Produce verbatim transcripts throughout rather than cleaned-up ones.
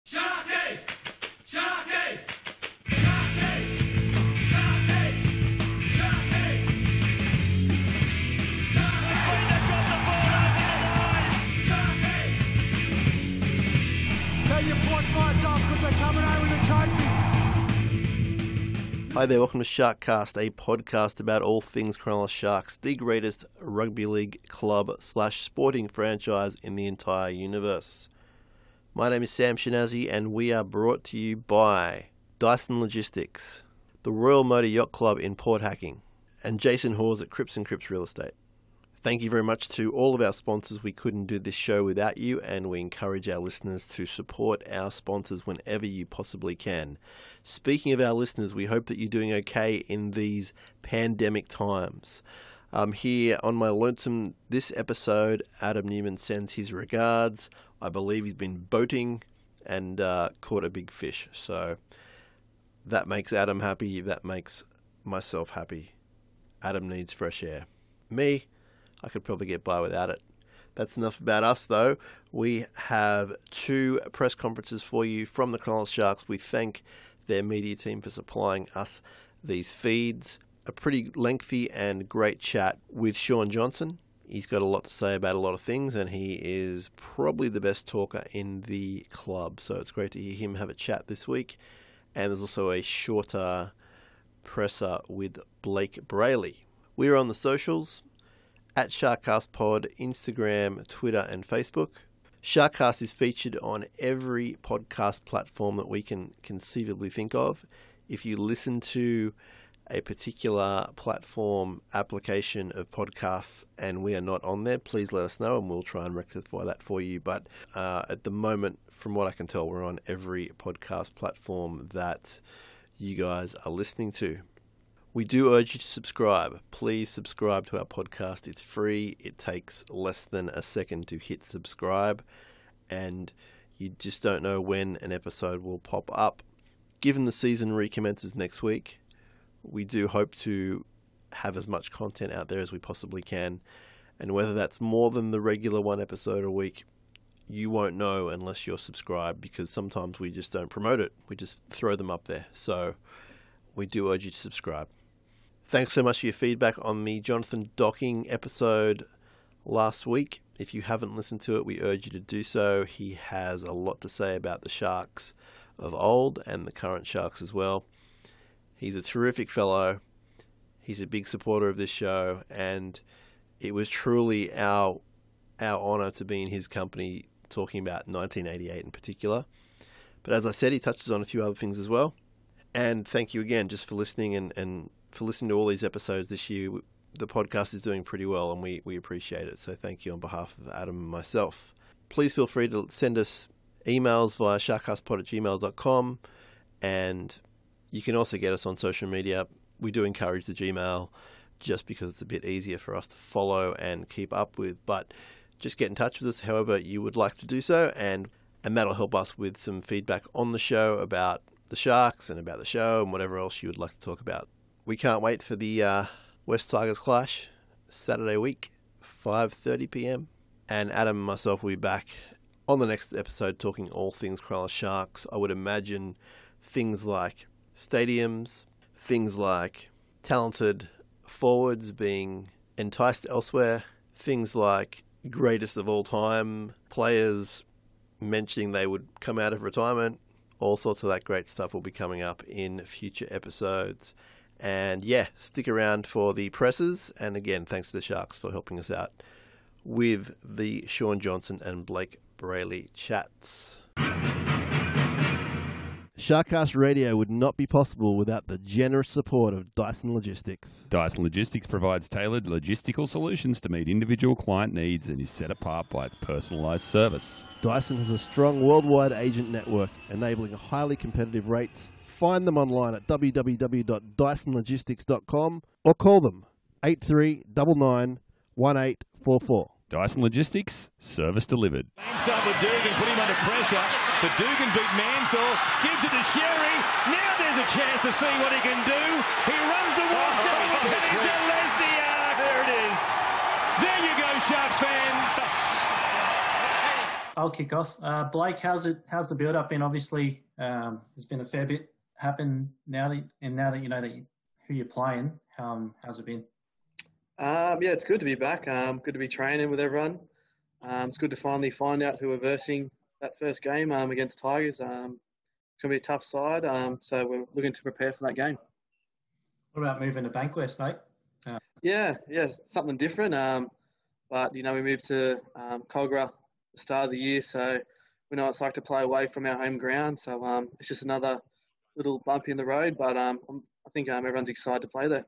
Sharkies! Sharkies! Sharkies! Sharkies! Sharkies! Sharkies! They've got the ball over the line! Sharkies! Tell your porch lights off because they're coming out with a trophy. Hi there, welcome to Sharkcast, a podcast about all things Cronulla Sharks, the greatest rugby league club slash sporting franchise in the entire universe. My name is Sam Shinazi and we are brought to you by Dyson Logistics, the Royal Motor Yacht Club in Port Hacking, and Jason Hawes at Cripps and Cripps Real Estate. Thank you very much to all of our sponsors. We couldn't do this show without you, and we encourage our listeners to support our sponsors whenever you possibly can. Speaking of our listeners, we hope that you're doing okay in these pandemic times. Um, here on my lonesome this episode, Adam Newman sends his regards. I believe he's been boating and uh, caught a big fish. So that makes Adam happy. That makes myself happy. Adam needs fresh air. Me, I could probably get by without it. That's enough about us, though. We have two press conferences for you from the Cronulla Sharks. We thank their media team for supplying us these feeds. A pretty lengthy and great chat with Shaun Johnson. He's got a lot to say about a lot of things, and he is probably the best talker in the club. So it's great to hear him have a chat this week. And there's also a shorter presser with Blake Brayley. We're on the socials at SharkcastPod, Instagram, Twitter, and Facebook. Sharkcast is featured on every podcast platform that we can conceivably think of. If you listen to a particular platform application of podcasts and we are not on there, please let us know and we'll try and rectify that for you. But uh, at the moment, from what I can tell, we're on every podcast platform that you guys are listening to. We do urge you to subscribe. Please subscribe to our podcast. It's free. It takes less than a second to hit subscribe, and you just don't know when an episode will pop up. Given the season recommences next week, we do hope to have as much content out there as we possibly can, and whether that's more than the regular one episode a week, you won't know unless you're subscribed, because sometimes we just don't promote it. We just throw them up there. So we do urge you to subscribe. Thanks so much for your feedback on the Jonathan Docking episode last week. If you haven't listened to it, we urge you to do so. He has a lot to say about the Sharks of old and the current Sharks as well. He's a terrific fellow. He's a big supporter of this show, and it was truly our our honour to be in his company talking about nineteen eighty-eight in particular. But as I said, he touches on a few other things as well. And thank you again just for listening and, and for listening to all these episodes this year. The podcast is doing pretty well, and we, we appreciate it. So thank you on behalf of Adam and myself. Please feel free to send us emails via sharkcastpod at gmail dot com, and you can also get us on social media. We do encourage the Gmail just because it's a bit easier for us to follow and keep up with. But just get in touch with us however you would like to do so, and, and that'll help us with some feedback on the show about the Sharks and about the show and whatever else you would like to talk about. We can't wait for the uh, West Tigers clash, Saturday week, five thirty p.m. And Adam and myself will be back on the next episode talking all things Cronulla Sharks. I would imagine things like stadiums, things like talented forwards being enticed elsewhere, things like greatest of all time players mentioning they would come out of retirement. All sorts of that great stuff will be coming up in future episodes. And yeah, stick around for the presses. And again, thanks to the Sharks for helping us out with the Shaun Johnson and Blake Brayley chats. Sharkcast Radio would not be possible without the generous support of Dyson Logistics. Dyson Logistics provides tailored logistical solutions to meet individual client needs and is set apart by its personalised service. Dyson has a strong worldwide agent network, enabling highly competitive rates. Find them online at w w w dot dyson logistics dot com or call them eight three nine nine, one eight four four. Dyson Logistics, service delivered. Inside with Dugan, put him under pressure, but Dugan beat Mansell, gives it to Sherry. Now there's a chance to see what he can do. He runs towards Davis, and he's at Lesniak. There it is. There you go, Sharks fans. I'll kick off. Uh, Blake, how's it? How's the build-up been? Obviously, um, there's been a fair bit happen now that, and now that you know that you, who you're playing, um, how's it been? Um, yeah, it's good to be back. Um, good to be training with everyone. Um, it's good to finally find out who we're versing that first game um, against Tigers. Um, it's going to be a tough side, um, so we're looking to prepare for that game. What about moving to Bankwest, mate? Uh, Yeah, yeah, something different. Um, but, you know, we moved to um, Cogra at the start of the year, so we know what it's like to play away from our home ground. So um, it's just another little bump in the road, but um, I think um, everyone's excited to play there.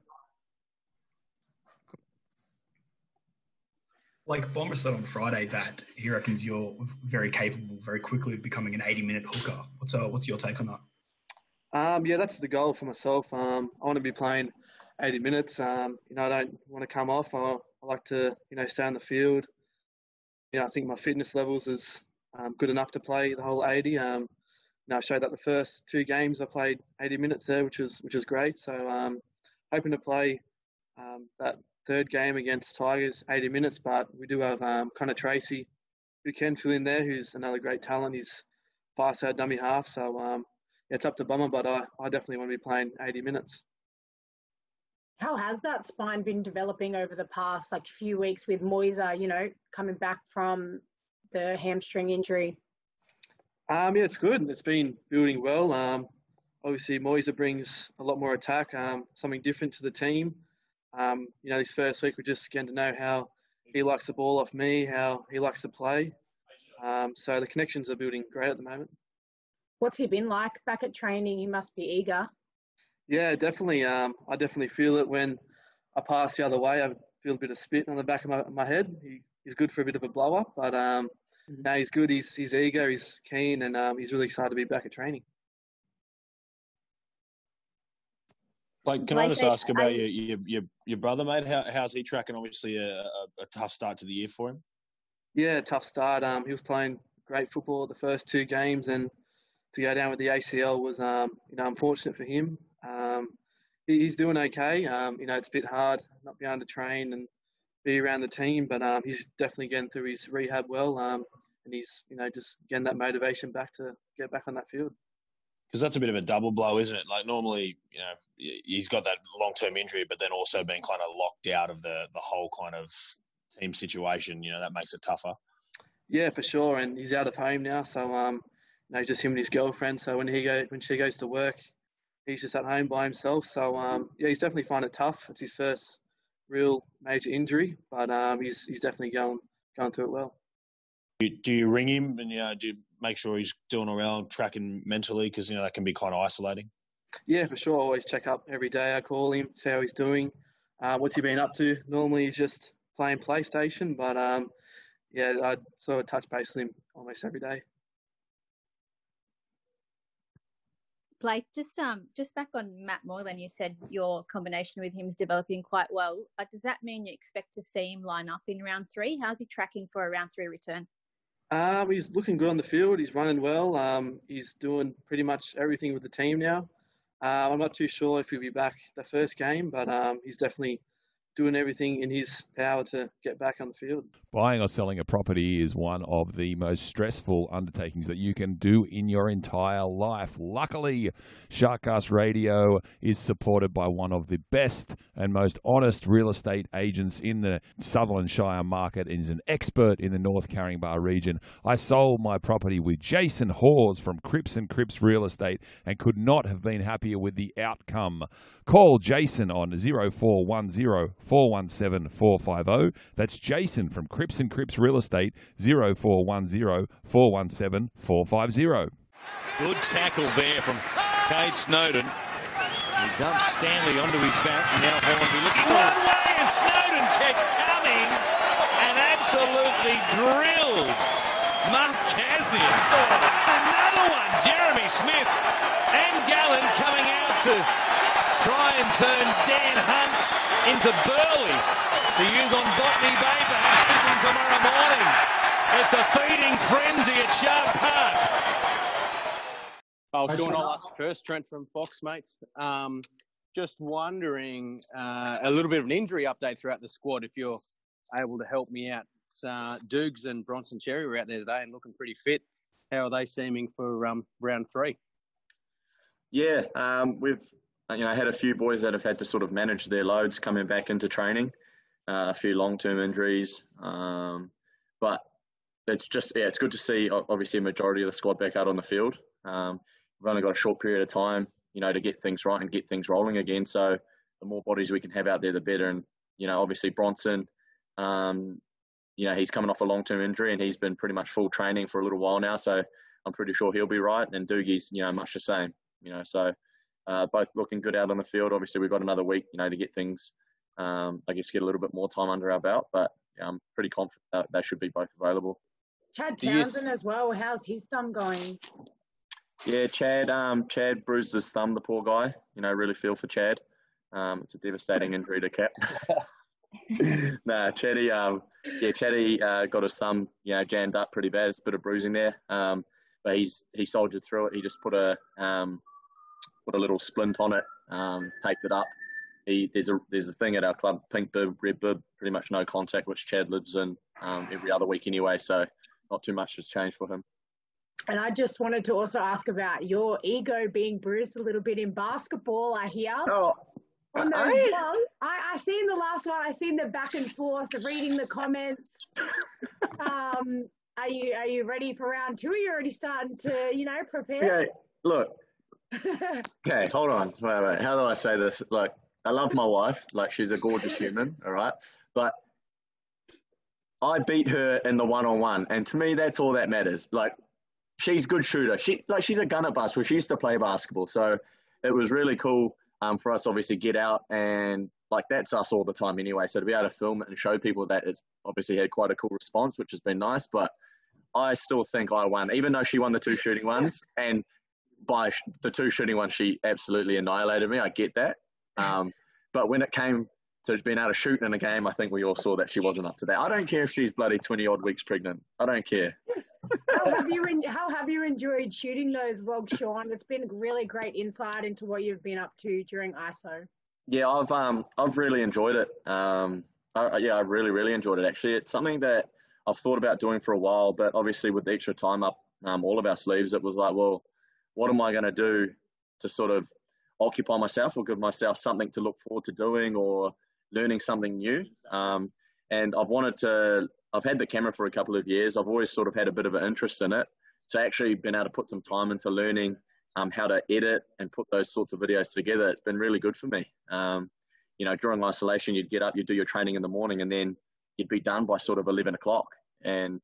Like Bomber said on Friday that he reckons you're very capable very quickly of becoming an eighty-minute hooker. What's uh, what's your take on that? Um, yeah, that's the goal for myself. Um, I want to be playing eighty minutes. Um, you know, I don't want to come off. I, I like to, you know, stay on the field. You know, I think my fitness levels is um, good enough to play the whole eighty. Um, you know, I showed that the first two games I played eighty minutes there, which was which is great. So, um, hoping to play um, that third game against Tigers eighty minutes. But we do have um, Connor Tracy, who can fill in there, who's another great talent. He's fast out dummy half. So, um, yeah, it's up to Bomber, but I, I definitely want to be playing eighty minutes. How has that spine been developing over the past like few weeks with Moisa, you know, coming back from the hamstring injury? Um, yeah, it's good. It's been building well. Um, obviously, Moisa brings a lot more attack, um, something different to the team. Um, you know, this first week we're just getting to know how he likes the ball off me, how he likes to play. Um, so the connections are building great at the moment. What's he been like back at training? He must be eager. Yeah, definitely. Um, I definitely feel it when I pass the other way. I feel a bit of spit on the back of my, my head. He, he's good for a bit of a blow up, but um, mm-hmm. no, he's good. He's he's eager. He's keen, and um, he's really excited to be back at training. Like, can Blake, I just ask about I, your, your your your brother, mate? How how's he tracking? Obviously, a, a, a tough start to the year for him. Yeah, tough start. Um, he was playing great football the first two games, and to go down with the A C L was, um, you know, unfortunate for him. Um, he, he's doing okay. Um, you know, it's a bit hard not being able to train and be around the team, but um, he's definitely getting through his rehab well, um, and he's, you know, just getting that motivation back to get back on that field. Because that's a bit of a double blow, isn't it? Like normally, you know, he's got that long-term injury, but then also being kind of locked out of the, the whole kind of team situation, you know, that makes it tougher. Yeah, for sure. And he's out of home now. So, um, you know, just him and his girlfriend. So when he go, when she goes to work, he's just at home by himself. So, um, yeah, he's definitely finding it tough. It's his first real major injury, but um, he's he's definitely going going through it well. Do you, do you ring him and, you know, do you make sure he's doing well, tracking mentally? Because, you know, that can be kind of isolating. Yeah, for sure. I always check up every day. I call him, see how he's doing. Uh, what's he been up to? Normally he's just playing PlayStation, but um, yeah, I sort of touch base with him almost every day. Blake, just um, just back on Matt Moylan, you said your combination with him is developing quite well. Uh, does that mean you expect to see him line up in round three? How's he tracking for a round three return? Um, he's looking good on the field. He's running well. Um, he's doing pretty much everything with the team now. Uh, I'm not too sure if he'll be back the first game, but um, he's definitely doing everything in his power to get back on the field. Buying or selling a property is one of the most stressful undertakings that you can do in your entire life. Luckily, Sharkcast Radio is supported by one of the best and most honest real estate agents in the Sutherland Shire market and is an expert in the North Caringbah region. I sold my property with Jason Hawes from Cripps and Cripps Real Estate and could not have been happier with the outcome. Call Jason on zero four one zero, four one seven, four five zero. That's Jason from Cripps and Cripps Real Estate, zero four one zero, four one seven, four five zero. Good tackle there from Cade Snowden. He dumps Stanley onto his back. Now Hornby looking one way, and Snowden kept coming and absolutely drilled Mark Kasnian. Another one, Jeremy Smith and Gallen coming out to try and turn Dan Hunt into Burley to use on Botany Bay, perhaps fishing tomorrow morning. It's a feeding frenzy at Shark Park. Oh, Sean, I'll ask first. Trent from Fox, mate. Um, just wondering, uh, a little bit of an injury update throughout the squad, if you're able to help me out. teammates, uh, Dukes and Bronson Cherry, were out there today and looking pretty fit. How are they seeming for um, round three? Yeah, um, we've you know had a few boys that have had to sort of manage their loads coming back into training, uh, a few long-term injuries, um, but it's just yeah, it's good to see obviously a majority of the squad back out on the field. Um, we've only got a short period of time, you know, to get things right and get things rolling again. So the more bodies we can have out there, the better. And you know, obviously Bronson, um, you know, he's coming off a long-term injury and he's been pretty much full training for a little while now. So I'm pretty sure he'll be right. And Doogie's, you know, much the same. You know, so uh, both looking good out on the field. Obviously, we've got another week, you know, to get things, um, I guess, get a little bit more time under our belt. But yeah, I'm pretty confident that they should be both available. Chad Townsend as well. How's his thumb going? Yeah, Chad. Um, Chad bruised his thumb. The poor guy. You know, really feel for Chad. Um, it's a devastating injury to Cap. nah, Chaddy. Um, yeah, Chaddy uh, got his thumb, you know, jammed up pretty bad. It's a bit of bruising there. Um, but he's he soldiered through it. He just put a um, put a little splint on it, um, taped it up. He there's a there's a thing at our club, pink bib, red bib, pretty much no contact, which Chad lives in um, every other week anyway. So not too much has changed for him. And I just wanted to also ask about your ego being bruised a little bit in basketball, I hear. Oh, on those I, blogs. I, I seen the last one. I seen the back and forth, reading the comments. um, are you are you ready for round two? Are you already starting to, you know, prepare? Okay, look. Okay, hold on. Wait, wait. How do I say this? Look, I love my wife. Like, she's a gorgeous human, all right? But I beat her in the one-on-one, and to me, that's all that matters. Like, she's a good shooter. She like she's a gun at basketball. She used to play basketball, so it was really cool um, for us, obviously, get out and like that's us all the time anyway. So to be able to film it and show people that, it's obviously had quite a cool response, which has been nice. But I still think I won, even though she won the two shooting ones, and by the two shooting ones, she absolutely annihilated me. I get that, um, but when it came to being able to shoot in a game, I think we all saw that she wasn't up to that. I don't care if she's bloody twenty odd weeks pregnant. I don't care. how have you en- how have you enjoyed shooting those vlogs, Sean? It's been really great insight into what you've been up to during I S O. Yeah, I've um I've really enjoyed it. Um, I, yeah, I really really enjoyed it. Actually, it's something that I've thought about doing for a while, but obviously with the extra time up um, all of our sleeves, it was like, well, what am I going to do to sort of occupy myself or give myself something to look forward to doing or learning something new? Um, and I've wanted to. I've had the camera for a couple of years. I've always sort of had a bit of an interest in it. So actually been able to put some time into learning um, how to edit and put those sorts of videos together. It's been really good for me. Um, you know, during isolation, you'd get up, you'd do your training in the morning, and then you'd be done by sort of eleven o'clock. And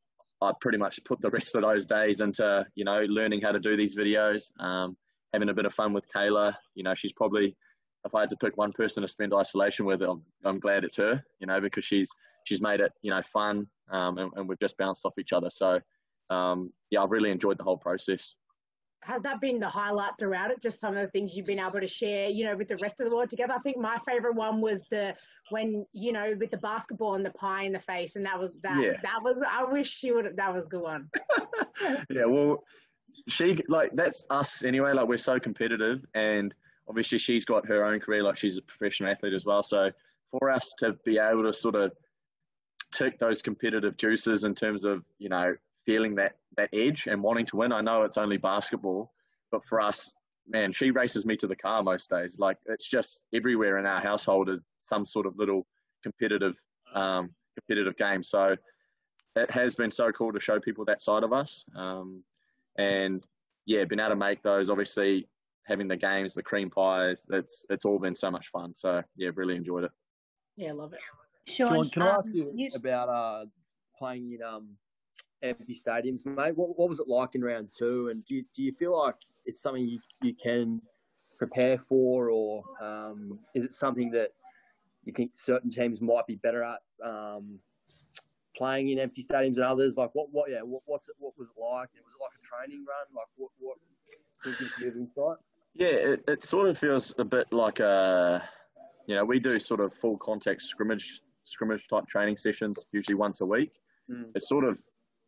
I pretty much put the rest of those days into, you know, learning how to do these videos, um, having a bit of fun with Kayla. You know, she's probably, if I had to pick one person to spend isolation with, I'm, I'm glad it's her, you know, because she's, she's made it, you know, fun, um, and, and we've just bounced off each other. So, um, yeah, I've really enjoyed the whole process. Has that been the highlight throughout it? Just some of the things you've been able to share, you know, with the rest of the world together? I think my favorite one was the, when, you know, with the basketball and the pie in the face. And that was, that, Yeah. that was, I wish she would, that was a good one. Yeah, well, she, like, that's us anyway. Like, we're so competitive, and obviously she's got her own career. Like, she's a professional athlete as well. So for us to be able to sort of tick those competitive juices in terms of, you know, feeling that, that edge and wanting to win. I know it's only basketball, but for us, man, she races me to the car most days. Like, it's just everywhere in our household is some sort of little competitive, um, competitive game. So it has been so cool to show people that side of us. Um, and yeah, being able to make those, obviously having the games, the cream pies, it's, it's all been so much fun. So yeah, really enjoyed it. Yeah, I love it. Sean, Sean, can I um, ask you, you- about uh, playing in um, empty stadiums, mate? What, what was it like in round two? And do you, do you feel like it's something you, you can prepare for, or um, is it something that you think certain teams might be better at um, playing in empty stadiums than others? Like, what, what, yeah, what, what's it, what was it like? Was it like a training run? Like, what, what, can you give us insight? Yeah, it, it sort of feels a bit like a, you know, we do sort of full contact scrimmage scrimmage type training sessions, usually once a week. Mm. It's sort of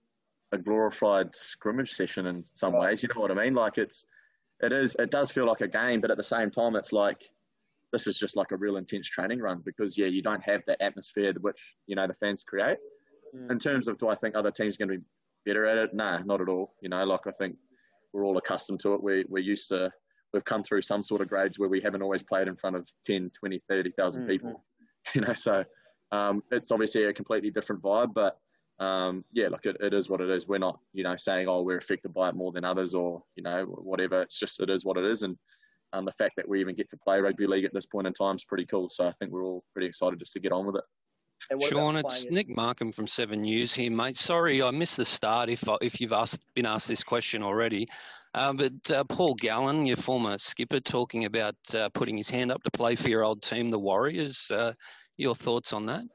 a glorified scrimmage session in some Right. ways. You know what I mean? Like, it's, it is, it does feel like a game, but at the same time, it's like, this is just like a real intense training run because, yeah, you don't have that atmosphere which, you know, the fans create. in terms of do I think other teams are going to be better at it? Nah, not at all. You know, like I think we're all accustomed to it. We, we're used to, we've come through some sort of grades where we haven't always played in front of ten, twenty, thirty thousand Mm-hmm. people, you know, so um, it's obviously a completely different vibe, but um, yeah, look, it, it is what it is. We're not, you know, saying, oh, we're affected by it more than others or, you know, whatever. It's just, it is what it is. And um, the fact that we even get to play rugby league at this point in time is pretty cool. So I think we're all pretty excited just to get on with it. Sean, it's Nick Markham from Seven News here, mate. Sorry, I missed the start if if you've asked, been asked this question already. Uh, but uh, Paul Gallen, your former skipper, talking about uh, putting his hand up to play for your old team, the Warriors. Uh, your thoughts on that?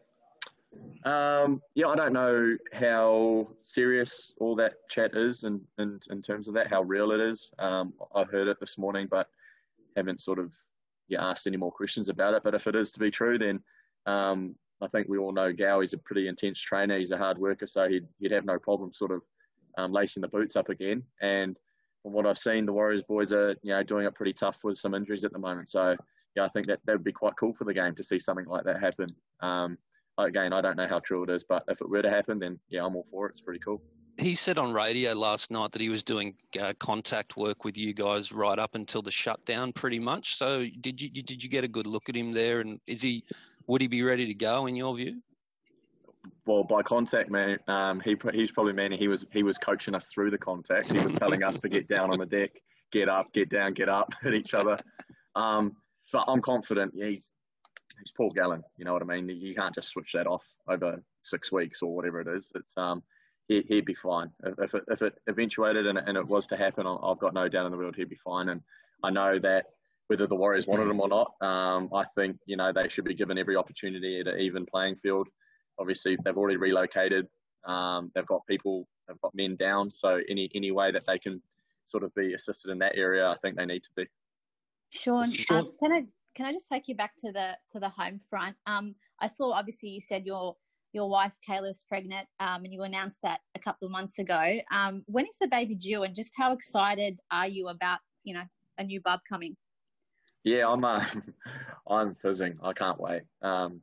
Um, yeah, I don't know how serious all that chat is in, in, in terms of that, how real it is. Um, I heard it this morning, but haven't sort of yeah, asked any more questions about it. But if it is to be true, then um, I think we all know Gow, he's a pretty intense trainer. He's a hard worker, so he'd, he'd have no problem sort of um, lacing the boots up again. And from what I've seen, the Warriors boys are, you know, doing it pretty tough with some injuries at the moment. So, yeah, I think that that would be quite cool for the game to see something like that happen. Um, again, I don't know how true it is, but if it were to happen, then, yeah, I'm all for it. It's pretty cool. He said on radio last night that he was doing uh, contact work with you guys right up until the shutdown, pretty much. So, did you did you get a good look at him there? And is he would he be ready to go in your view? Well, by contact, man, um, he he's probably meaning he was he was coaching us through the contact. He was telling us to get down on the deck, get up, get down, get up, hit each other. Um, but I'm confident. Yeah, he's he's Paul Gallen. You know what I mean? You can't just switch that off over six weeks or whatever it is. It's um, he, he'd be fine if it if it eventuated and, and it was to happen. I've got no doubt in the world he'd be fine. And I know that whether the Warriors wanted him or not, um, I think you know they should be given every opportunity at an even playing field. Obviously, they've already relocated. Um, they've got people, they've got men down. So any any way that they can sort of be assisted in that area, I think they need to be. Sean, um, can I can I just take you back to the to the home front? Um, I saw obviously you said your your wife Kayla's pregnant, um, and you announced that a couple of months ago. Um, when is the baby due, and just how excited are you about you know a new bub coming? Yeah, I'm uh, I'm fizzing. I can't wait. Um,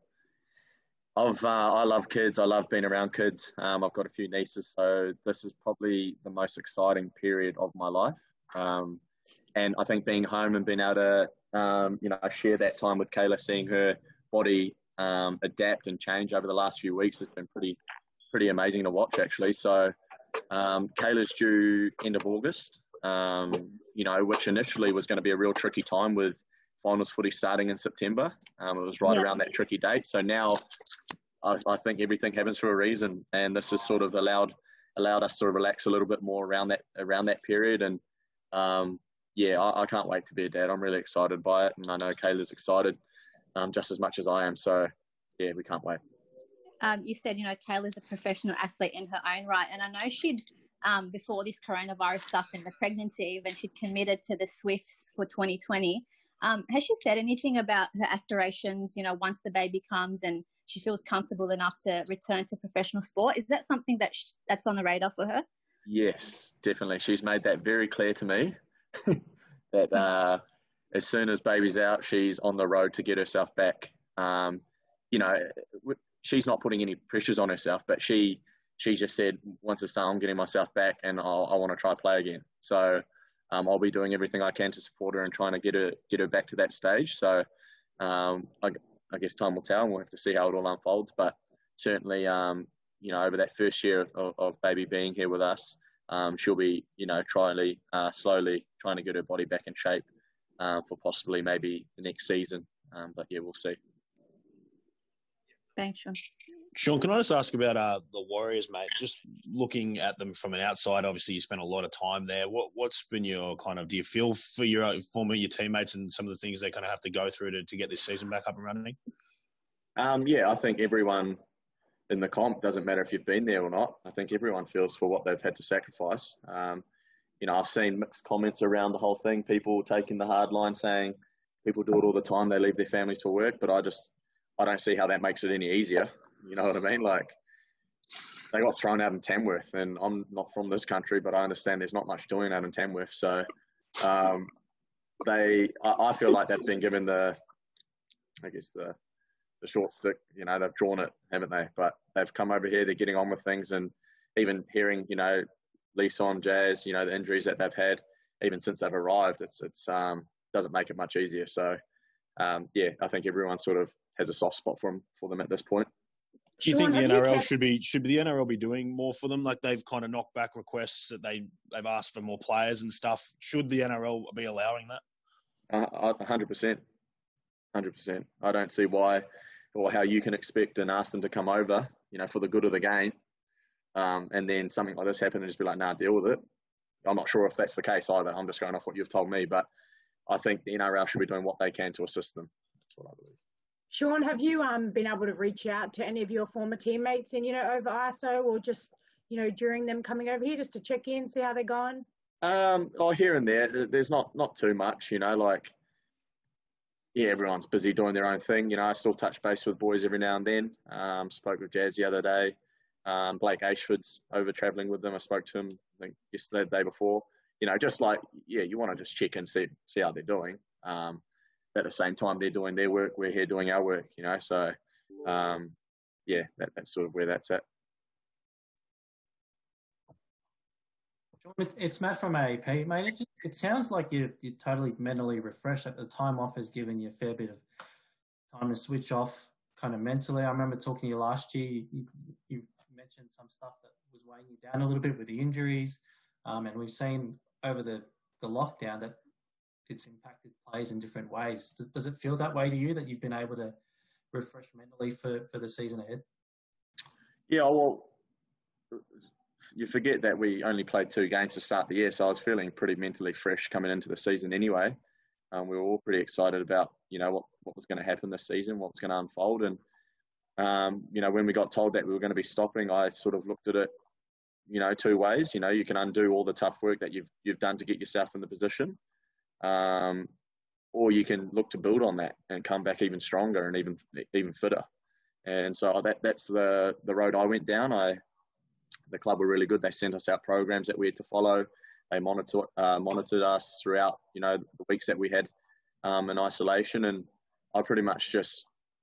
I've, uh, I love kids. I love being around kids. Um, I've got a few nieces, so this is probably the most exciting period of my life. Um, and I think being home and being able to, um, you know, share that time with Kayla, seeing her body um, adapt and change over the last few weeks has been pretty, pretty amazing to watch, actually. So um, Kayla's due end of August, um, you know, which initially was going to be a real tricky time with finals footy starting in September. Um, it was right Yeah. around that tricky date. So now I, I think everything happens for a reason, and this has sort of allowed allowed us to relax a little bit more around that around that period. And um, yeah, I, I can't wait to be a dad. I'm really excited by it, and I know Kayla's excited um, just as much as I am. So yeah, we can't wait. Um, you said, you know, Kayla's a professional athlete in her own right. And I know she'd, um, before this coronavirus stuff and the pregnancy, even she'd committed to the Swifts for twenty twenty. Um, has she said anything about her aspirations, you know, once the baby comes and she feels comfortable enough to return to professional sport? Is that something that sh- that's on the radar for her? Yes, definitely. She's made that very clear to me that uh, as soon as baby's out, she's on the road to get herself back. Um, you know, she's not putting any pressures on herself, but she she just said, once it's done, I'm getting myself back and I'll, I want to try play again. So um, I'll be doing everything I can to support her and trying to get her get her back to that stage. So um, I, I guess time will tell, and we'll have to see how it all unfolds. But certainly, um, you know, over that first year of, of, of baby being here with us, um, she'll be, you know, trying uh, slowly trying to get her body back in shape uh, for possibly maybe the next season. Um, but yeah, we'll see. Thanks, Sean. Sean, can I just ask about uh, the Warriors, mate? Just looking at them from an outside, obviously you spent a lot of time there. What, what's been your kind of, do you feel for your former your teammates and some of the things they kind of have to go through to, to get this season back up and running? Um, yeah, I think everyone in the comp, doesn't matter if you've been there or not, I think everyone feels for what they've had to sacrifice. Um, you know, I've seen mixed comments around the whole thing, people taking the hard line saying people do it all the time, they leave their families to work, but I just, I don't see how that makes it any easier. You know what I mean? Like, they got thrown out in Tamworth, and I'm not from this country, but I understand there's not much doing out in Tamworth. So um, they, I, I feel like they've been given the, I guess the the short stick. You know, they've drawn it, haven't they? But they've come over here. They're getting on with things, and even hearing, you know, Leeson, Jazz, you know, the injuries that they've had, even since they've arrived, it's it's um doesn't make it much easier. So, um, yeah, I think everyone sort of has a soft spot for them for them at this point. Do you think the N R L should be should the N R L be doing more for them? Like they've kind of knocked back requests that they they've asked for more players and stuff. Should the N R L be allowing that? A hundred percent, hundred percent. I don't see why or how you can expect and ask them to come over, you know, for the good of the game, um, and then something like this happen and just be like, nah, deal with it. I'm not sure if that's the case either. I'm just going off what you've told me, but I think the N R L should be doing what they can to assist them. That's what I believe. Sean, have you um been able to reach out to any of your former teammates in, you know, over I S O or just, you know, during them coming over here just to check in, see how they're going? Um, oh, here and there. There's not, not too much, you know, like, yeah, everyone's busy doing their own thing. You know, I still touch base with boys every now and then. Um, spoke with Jazz the other day. Um, Blake Ashford's over travelling with them. I spoke to him, I think, yesterday, the day before. You know, just like, yeah, you want to just check and see, see how they're doing. Um, at the same time, they're doing their work. We're here doing our work, you know. So, um, yeah, that, that's sort of where that's at. It's Matt from A A P, mate. It, just, it sounds like you're, you're totally mentally refreshed. Like the time off has given you a fair bit of time to switch off kind of mentally. I remember talking to you last year. You, you mentioned some stuff that was weighing you down a little bit with the injuries. Um, and we've seen over the, the lockdown that it's impacted players in different ways. Does, does it feel that way to you, that you've been able to refresh mentally for, for the season ahead? Yeah, well, you forget that we only played two games to start the year, so I was feeling pretty mentally fresh coming into the season anyway. Um, we were all pretty excited about, you know, what, what was going to happen this season, what was going to unfold. And, um, you know, when we got told that we were going to be stopping, I sort of looked at it, you know, two ways. You know, you can undo all the tough work that you've you've done to get yourself in the position, um, or you can look to build on that and come back even stronger and even even fitter. And so that that's the, the road I went down. I The club were really good. They sent us out programs that we had to follow. They monitor, uh, monitored us throughout, you know, the weeks that we had um, in isolation. And I pretty much just,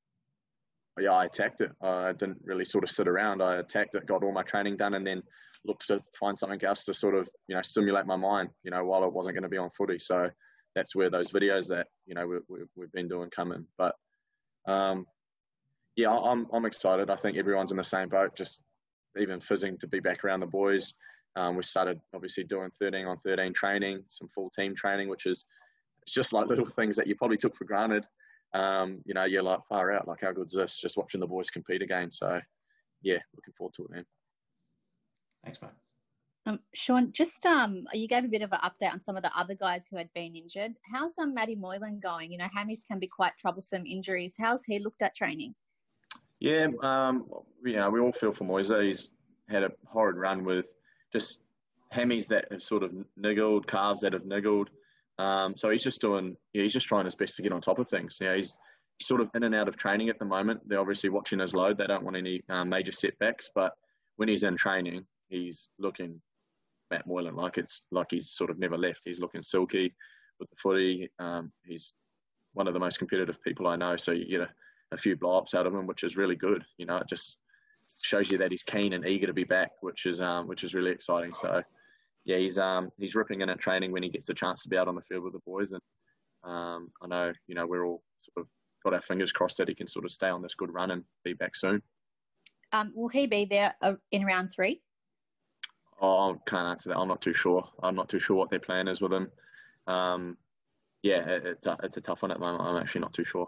yeah, I attacked it. I didn't really sort of sit around. I attacked it, got all my training done, and then looked to find something else to sort of, you know, stimulate my mind, you know, while I wasn't going to be on footy. So that's where those videos that, you know, we, we, we've been doing come in. But, um, yeah, I'm I'm excited. I think everyone's in the same boat, just even fizzing to be back around the boys. Um, we started obviously doing thirteen on thirteen training, some full team training, which is it's just like little things that you probably took for granted. Um, you know, you're like far out, like how good's this? Just watching the boys compete again. So, yeah, looking forward to it, man. Thanks, mate. Um, Sean, just um, you gave a bit of an update on some of the other guys who had been injured. How's um, Matty Moylan going? You know, hammies can be quite troublesome injuries. How's he looked at training? Yeah, um, you know, we all feel for Moise. He's had a horrid run with just hammies that have sort of niggled, calves that have niggled. Um, so he's just doing, yeah, he's just trying his best to get on top of things. You know, he's sort of in and out of training at the moment. They're obviously watching his load. They don't want any um, major setbacks, but when he's in training, he's looking Matt Moylan like it's like he's sort of never left. He's looking silky with the footy. Um, he's one of the most competitive people I know. So you get a a few blow-ups out of him, which is really good. You know, it just shows you that he's keen and eager to be back, which is um, which is really exciting. So, yeah, he's um, he's ripping in at training when he gets the chance to be out on the field with the boys. And um, I know, you know, we're all sort of got our fingers crossed that he can sort of stay on this good run and be back soon. Um, will he be there uh, in round three? Oh, I can't answer that. I'm not too sure. I'm not too sure what their plan is with him. Um, yeah, it, it's a, it's a tough one at the moment. I'm actually not too sure.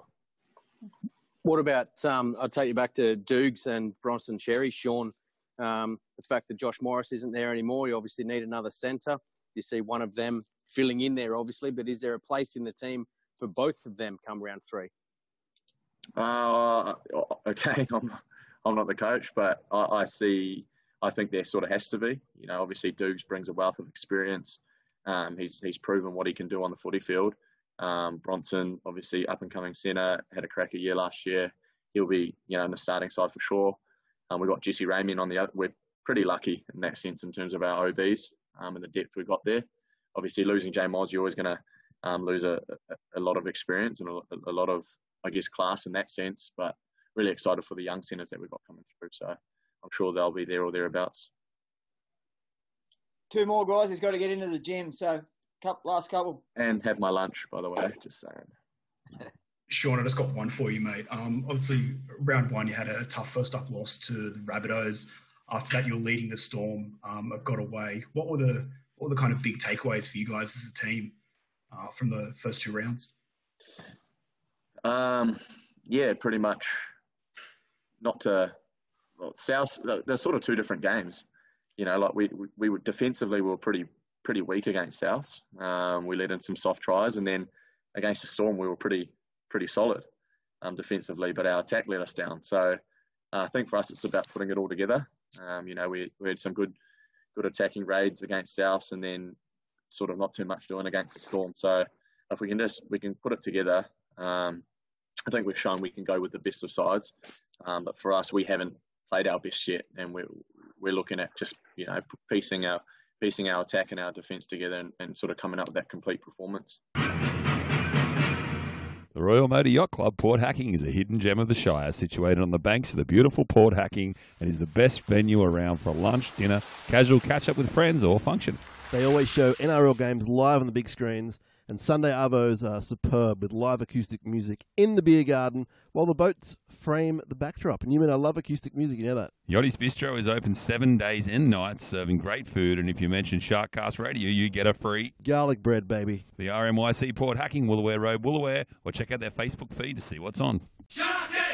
What about, um, I'll take you back to Dukes and Bronson Cherry, Sean, um, the fact that Josh Morris isn't there anymore. You obviously need another centre. You see one of them filling in there, obviously, but is there a place in the team for both of them come round three? Uh, okay, I'm, I'm not the coach, but I, I see, I think there sort of has to be. You know, obviously Dukes brings a wealth of experience. Um, he's he's proven what he can do on the footy field. Um, Bronson, obviously up-and-coming centre, had a cracker year last year. He'll be, you know, in the starting side for sure. Um, we've got Jesse Ramian on the other. We're pretty lucky in that sense in terms of our O Bs um, and the depth we've got there. Obviously, losing Jay Moz, you're always going to um, lose a, a, a lot of experience and a, a lot of, I guess, class in that sense. But really excited for the young centres that we've got coming through. So I'm sure they'll be there or thereabouts. Two more guys. He's got to get into the gym. So couple, last couple. And have my lunch, by the way, just saying. Sean, I just got one for you, mate. Um, obviously, round one, you had a tough first up loss to the Rabbitohs. After that, you're leading the Storm. Um, have got away. What were the what were the kind of big takeaways for you guys as a team uh, from the first two rounds? Um, yeah, pretty much. Not to well, South. They're sort of two different games. You know, like we we, we were defensively, we were pretty pretty weak against Souths. Um, we let in some soft tries, and then against the Storm, we were pretty. pretty solid um, defensively, but our attack let us down. So uh, I think for us, it's about putting it all together. Um, you know, we, we had some good good attacking raids against Souths and then sort of not too much doing against the Storm. So if we can just, we can put it together, um, I think we've shown we can go with the best of sides. Um, but for us, we haven't played our best yet, and we're, we're looking at just, you know, piecing our, piecing our attack and our defence together and, and sort of coming up with that complete performance. The Royal Motor Yacht Club Port Hacking is a hidden gem of the Shire, situated on the banks of the beautiful Port Hacking, and is the best venue around for lunch, dinner, casual catch-up with friends, or function. They always show N R L games live on the big screens, and Sunday arvos are superb with live acoustic music in the beer garden while the boats frame the backdrop. And you mean I love acoustic music, you know that? Yachty's Bistro is open seven days and nights, serving great food, and if you mention Sharkcast Radio, you get a free garlic bread, baby. The R M Y C Port Hacking, Woolooware Road, Woolooware, or check out their Facebook feed to see what's on. Shark